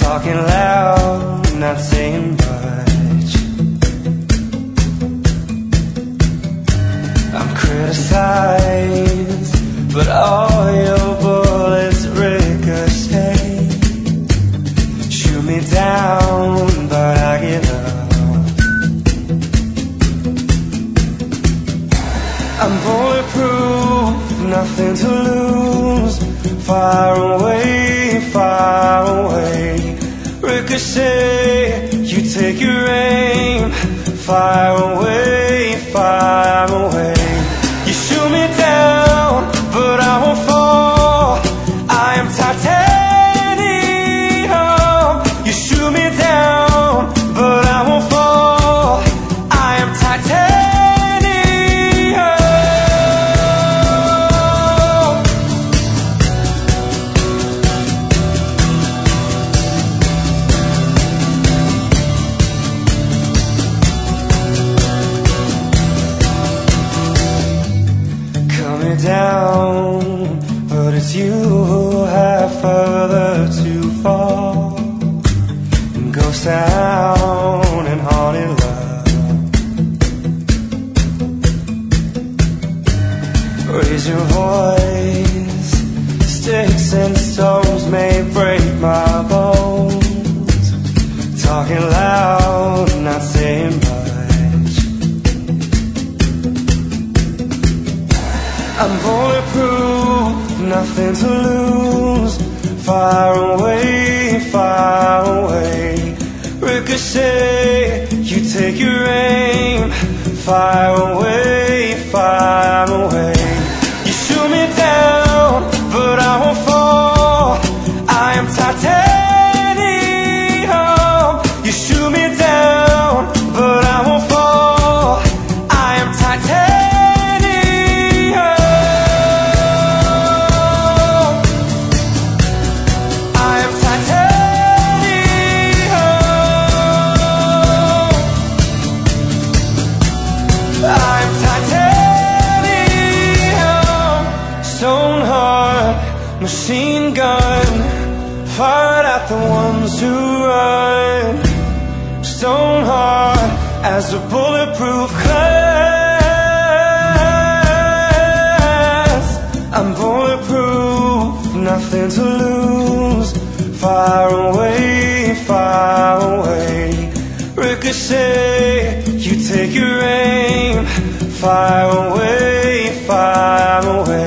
talking loud, not saying much. I'm criticized, but all your bullets ricochet. Shoot me down, but I get up. I'm bulletproof, nothing to lose. Far away, far away. Ricochet, you take your aim. Far away, far away. You shoot me down, but I won't fall. I am titanium. You shoot me down, but I won't fall. I am titanium. Down, but it's you who have further to fall. Ghost town and haunted love. Raise your voice. Sticks and stones may break my bones. Talking loud, not saying much. I'm bulletproof, nothing to lose. Far away, far away. Ricochet, you take your aim. Far away, far away. You shoot me down, but I won't fall. I am titanium. You shoot me down, but I won't fall. I am titanium. I'm titanium, stone heart, machine gun, fired at the ones who run. Stone heart as a bulletproof glass. I'm bulletproof, nothing to lose. Far away, far away. Ricochet, you take your aim. Far away, far away.